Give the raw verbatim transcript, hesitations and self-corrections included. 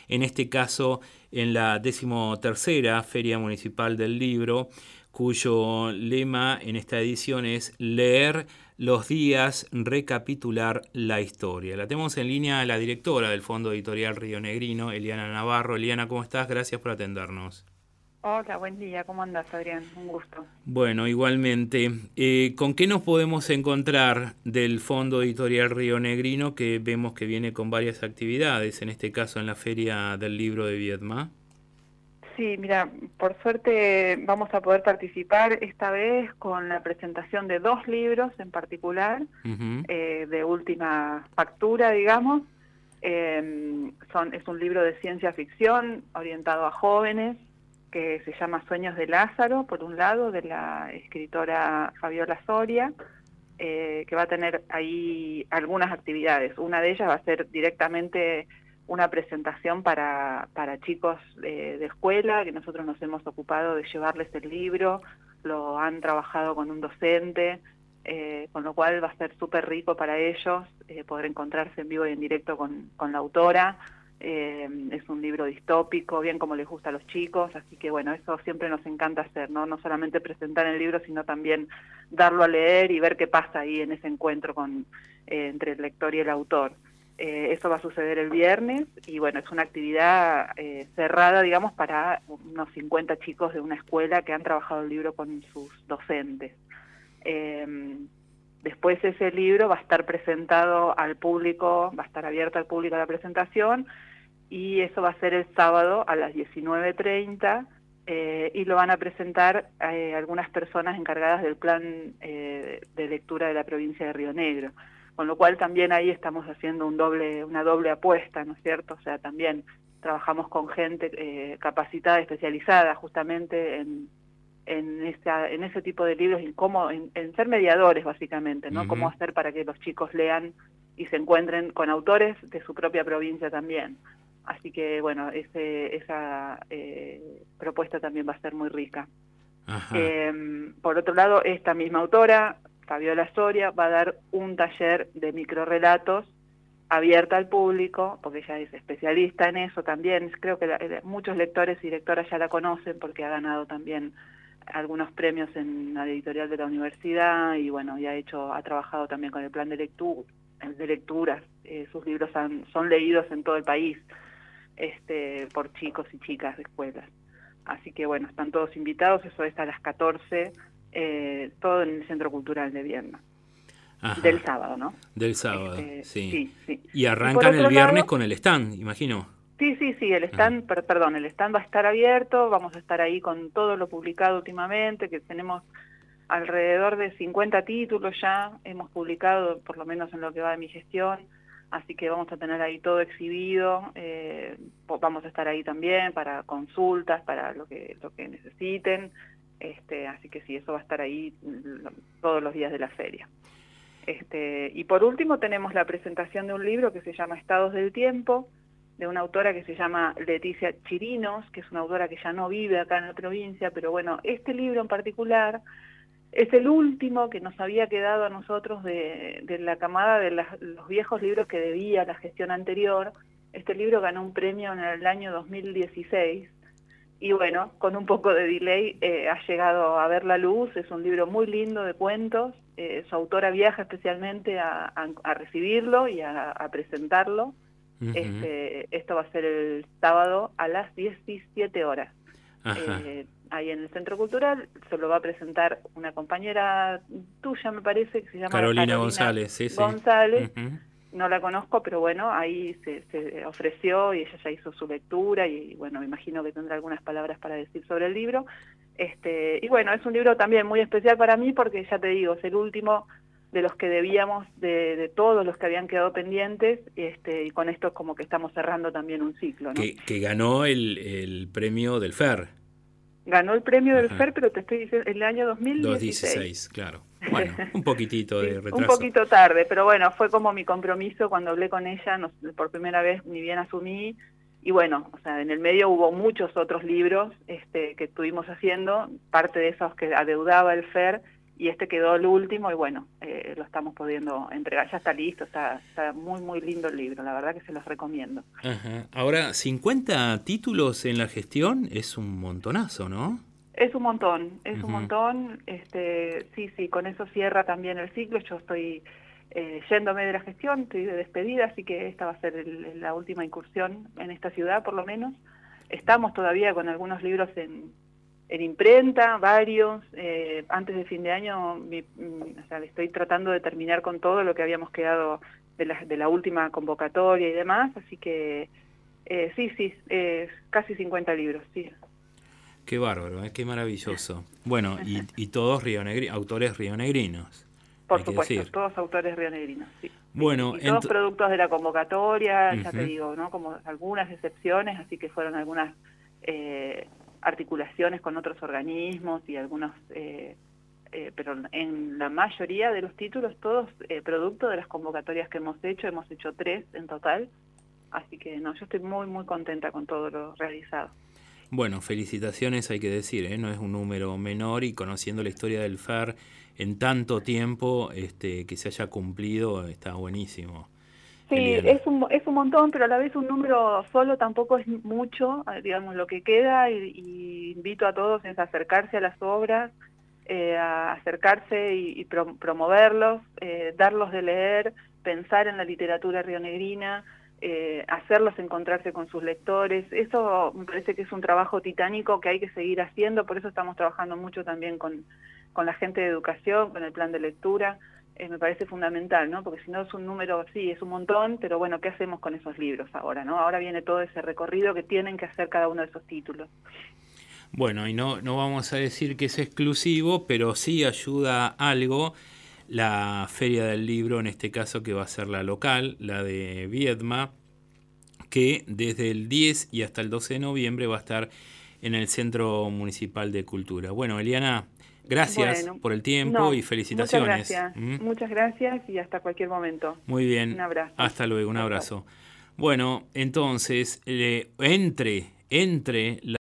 en este caso en la decimotercera Feria Municipal del Libro, cuyo lema en esta edición es leer los días, recapitular la historia. La tenemos en línea a la directora del Fondo Editorial Rionegrino, Eliana Navarro. Eliana, ¿cómo estás? Gracias por atendernos. Hola, buen día. ¿Cómo andás, Adrián? Un gusto. Bueno, igualmente, eh, ¿con qué nos podemos encontrar del Fondo Editorial Rionegrino, que vemos que viene con varias actividades, en este caso en la Feria del Libro de Viedma? Sí, mira, por suerte vamos a poder participar esta vez con la presentación de dos libros en particular, Uh-huh. eh, de última factura, digamos. Eh, son, es un libro de ciencia ficción orientado a jóvenes, que se llama Sueños de Lázaro, por un lado, de la escritora Fabiola Soria, eh, que va a tener ahí algunas actividades. Una de ellas va a ser directamente una presentación para, para chicos eh, de escuela, que nosotros nos hemos ocupado de llevarles el libro, lo han trabajado con un docente, eh, con lo cual va a ser súper rico para ellos eh, poder encontrarse en vivo y en directo con, con la autora. Eh, es un libro distópico, bien como les gusta a los chicos, así que bueno, eso siempre nos encanta hacer, ¿no? No solamente presentar el libro, sino también darlo a leer y ver qué pasa ahí en ese encuentro con, eh, entre el lector y el autor. Eh, eso va a suceder el viernes y bueno, es una actividad eh, cerrada, digamos, para unos cincuenta chicos de una escuela que han trabajado el libro con sus docentes. Eh, después ese libro va a estar presentado al público, va a estar abierto al público la presentación, y eso va a ser el sábado a las diecinueve treinta, eh, y lo van a presentar eh, algunas personas encargadas del plan eh, de lectura de la provincia de Río Negro. Con lo cual también ahí estamos haciendo un doble, una doble apuesta, ¿no es cierto? O sea, también trabajamos con gente eh, capacitada, especializada justamente en, en, esa, en ese tipo de libros y cómo, en, en ser mediadores básicamente, ¿no? Uh-huh. Cómo hacer para que los chicos lean y se encuentren con autores de su propia provincia también. Así que, bueno, ese, esa eh, propuesta también va a ser muy rica. Eh, por otro lado, esta misma autora, Fabiola Soria, va a dar un taller de microrrelatos abierta al público, porque ella es especialista en eso también. Creo que la, muchos lectores y lectoras ya la conocen porque ha ganado también algunos premios en la editorial de la universidad y bueno, y ha hecho, ha trabajado también con el plan de lectura, de lecturas. Eh, sus libros han, son leídos en todo el país este, por chicos y chicas de escuelas. Así que bueno, están todos invitados, eso es a las catorce, eh, todo en el Centro Cultural de Viedma. Ajá. Del sábado, ¿no? Del sábado, este, sí. sí, sí. Y arrancan y el viernes lado, con el stand, imagino. Sí, sí, sí, el stand, per, perdón, el stand va a estar abierto, vamos a estar ahí con todo lo publicado últimamente, que tenemos alrededor de cincuenta títulos ya, hemos publicado por lo menos en lo que va de mi gestión, así que vamos a tener ahí todo exhibido, eh, vamos a estar ahí también para consultas, para lo que lo que necesiten, este, así que sí, eso va a estar ahí todos los días de la feria. Este, y por último tenemos la presentación de un libro que se llama Estados del Tiempo, de una autora que se llama Leticia Chirinos, que es una autora que ya no vive acá en la provincia, pero bueno, este libro en particular es el último que nos había quedado a nosotros de, de la camada de las, los viejos libros que debía la gestión anterior. Este libro ganó un premio en el año dos mil dieciséis y bueno, con un poco de delay eh, ha llegado a ver la luz. Es un libro muy lindo de cuentos, eh, su autora viaja especialmente a, a, a recibirlo y a, a presentarlo. Uh-huh. Este, esto va a ser el sábado a las diecisiete horas. Eh, ahí en el Centro Cultural se lo va a presentar una compañera tuya, me parece, que se llama Carolina, Carolina González. Sí, González. Sí. Uh-huh. No la conozco, pero bueno, ahí se, se ofreció y ella ya hizo su lectura y bueno, me imagino que tendrá algunas palabras para decir sobre el libro. Este, y bueno, es un libro también muy especial para mí porque ya te digo, es el último de los que debíamos, de, de todos los que habían quedado pendientes, este, y con esto como que estamos cerrando también un ciclo, ¿no? Que, que ganó el, el premio del F E R. Ganó el premio del Ajá. F E R, pero te estoy diciendo, en el año dos mil dieciséis. dos mil dieciséis, claro. Bueno, un poquitito de sí, retraso. Un poquito tarde, pero bueno, fue como mi compromiso cuando hablé con ella, nos, por primera vez ni bien asumí, y bueno, o sea, en el medio hubo muchos otros libros este, que estuvimos haciendo, parte de esos que adeudaba el F E R, y este quedó el último y bueno, eh, lo estamos pudiendo entregar, ya está listo, está, está muy muy lindo el libro, la verdad que se los recomiendo. Ajá. Ahora, cincuenta títulos en la gestión es un montonazo, ¿no? Es un montón, es Uh-huh. un montón, este, sí, sí, con eso cierra también el ciclo, yo estoy eh, yéndome de la gestión, estoy de despedida, así que esta va a ser el, la última incursión en esta ciudad por lo menos. Estamos todavía con algunos libros en, en imprenta, varios, eh, antes de fin de año, mi, o sea, estoy tratando de terminar con todo lo que habíamos quedado de la, de la última convocatoria y demás, así que eh, sí, sí, eh, casi cincuenta libros, sí. Qué bárbaro, ¿eh? Qué maravilloso. Bueno, y, y todos rionegri- autores rionegrinos. Por hay que supuesto, decir. todos autores rionegrinos, sí. Bueno, y todos ent- productos de la convocatoria, uh-huh. ya te digo, ¿no? Como algunas excepciones, así que fueron algunas eh, articulaciones con otros organismos y algunos, eh, eh, pero en la mayoría de los títulos, todos eh, producto de las convocatorias que hemos hecho, hemos hecho tres en total, así que no, yo estoy muy, muy contenta con todo lo realizado. Bueno, felicitaciones hay que decir, ¿eh? No es un número menor y conociendo la historia del F E R en tanto tiempo, este, que se haya cumplido, está buenísimo. Sí, Eliana. es un, es un montón, pero a la vez un número solo tampoco es mucho, digamos, lo que queda, y, y invito a todos es a acercarse a las obras, eh, a acercarse y, y pro, promoverlos, eh, darlos de leer, pensar en la literatura rionegrina, eh, hacerlos encontrarse con sus lectores. Eso me parece que es un trabajo titánico que hay que seguir haciendo, por eso estamos trabajando mucho también con, con la gente de educación, con el plan de lectura. Eh, me parece fundamental, ¿no? Porque si no es un número, sí, es un montón, pero bueno, ¿qué hacemos con esos libros ahora, no? Ahora viene todo ese recorrido que tienen que hacer cada uno de esos títulos. Bueno, y no, no vamos a decir que es exclusivo, pero sí ayuda algo la Feria del Libro, en este caso que va a ser la local, la de Viedma, que desde el diez y hasta el doce de noviembre va a estar en el Centro Municipal de Cultura. Bueno, Eliana, gracias Bueno, por el tiempo no, y felicitaciones. muchas gracias, ¿Mm? muchas gracias y hasta cualquier momento. Muy bien, Un abrazo. hasta luego, un abrazo. Bueno, entonces, eh, entre, entre